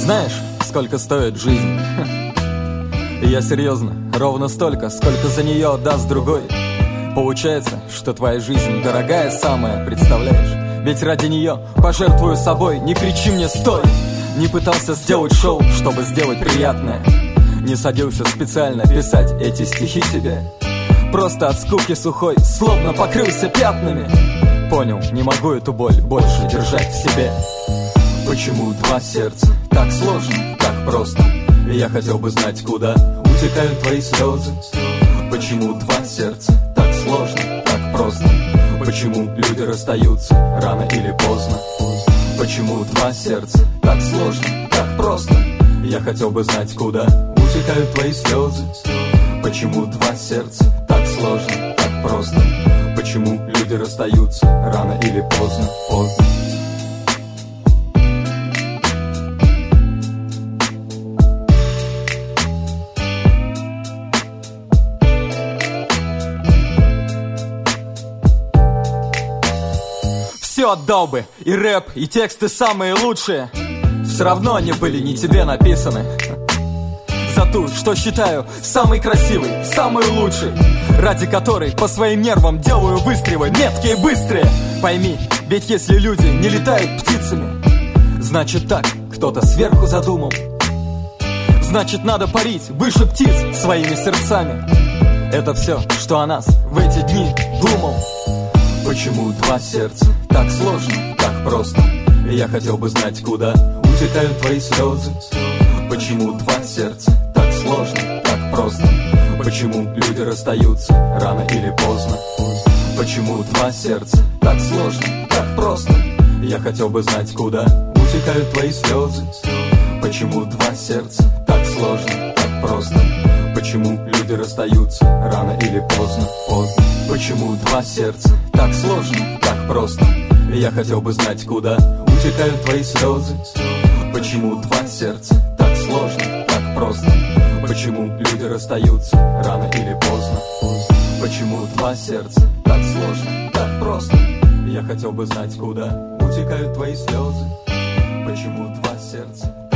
Знаешь, сколько стоит жизнь? И я серьезно, ровно столько, сколько за нее отдаст другой. Получается, что твоя жизнь дорогая самая, представляешь? Ведь ради нее пожертвую собой. Не кричи мне «стой!» Не пытался сделать шоу, чтобы сделать приятное. Не садился специально писать эти стихи тебе. Просто от скуки сухой, словно покрылся пятнами. Понял, не могу эту боль больше держать в себе. Почему два сердца? Так сложно, так просто. И я хотел бы знать, куда утекают твои слезы. Почему два сердца? Так сложно, так просто. Почему люди расстаются рано или поздно? Почему два сердца? Так сложно, так просто. Я хотел бы знать, куда утекают твои слезы. Почему два сердца? Так сложно, так просто. Почему люди расстаются рано или поздно? Все отдал бы, и рэп, и тексты самые лучшие. Все равно они были не тебе написаны. За ту, что считаю самый красивый, самый лучший, ради которой по своим нервам делаю выстрелы, меткие и быстрые. Пойми, ведь если люди не летают птицами, значит так кто-то сверху задумал. Значит надо парить выше птиц своими сердцами. Это все, что о нас в эти дни думал. Почему два сердца? Так сложно, так просто. Я хотел бы знать, куда утекают твои слезы. Почему два сердца? Так сложно, так просто. Почему люди расстаются рано или поздно? Почему два сердца? Так сложно, так просто. Я хотел бы знать, куда утекают твои слезы. Почему два сердца? Так сложно, так просто. Почему люди расстаются рано или поздно? Почему два сердца? Так сложно, так просто. Я хотел бы знать, куда утекают твои слезы. Почему два сердца? Так сложно, так просто. Почему люди расстаются рано или поздно? Почему два сердца? Так сложно, так просто. Я хотел бы знать, куда утекают твои слезы. Почему два сердца?